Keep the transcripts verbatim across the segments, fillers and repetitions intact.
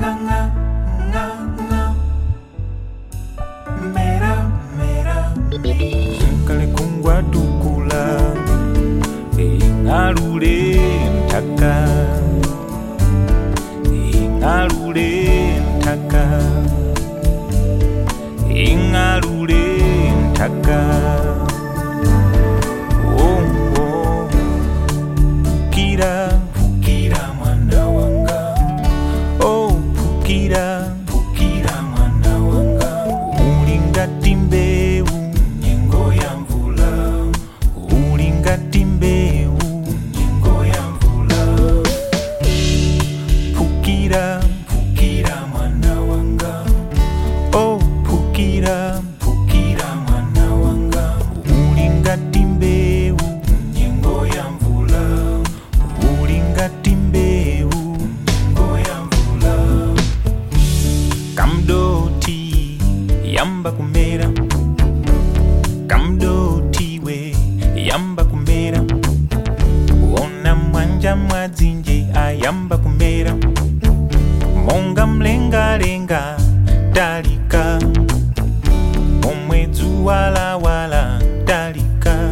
Kale kungwa tukula ingalule ntaka ingalule ntaka ingalule ntaka oh oh pukira pukira mwana wanga oh pukira pukira mwana wanga ulingati mbeu nyengo ya mvula ulingati mbeu nyengo ya mvula pukira pukira mwana wanga oh pukira pukira mwana wanga ulingati mbeu nyengo ya mvula ulingati mbeu nyengo ya mvula kamdoti yamba kumera kamdoti we yamba kumera ona mwanja mwadzinje ayamba kumera monga mlenga lenga dalika omwezi wala wala dalika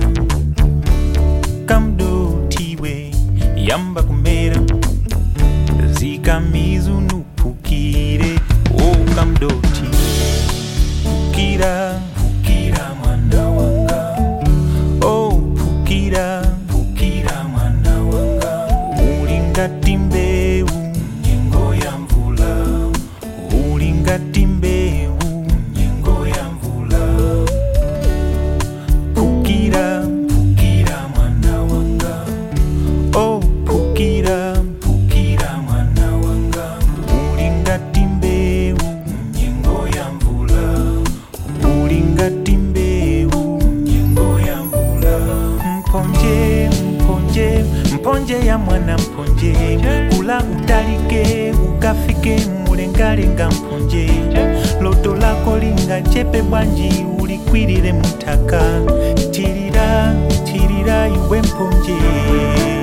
kamdoti we yamba kumera zikamizu nupukire oh kamdoti pukira pukira mwana wanga oh pukira pukira mwana wanga ulingati mbeu nyengo ya mvula ulingati mbeu nyengo ya mvula pukira pukira mwana wanga oh pukira pukira mwana wanga ulingati mbeu nyengo ya mvula ulingati mbeu nyengo ya mvula mponje mponje mponje ya mwana mponje kula utalike ukafike mulengalenga mponje loto lako linga chepe bwanji ulikwirire mutaka tirira tirira iwe mponje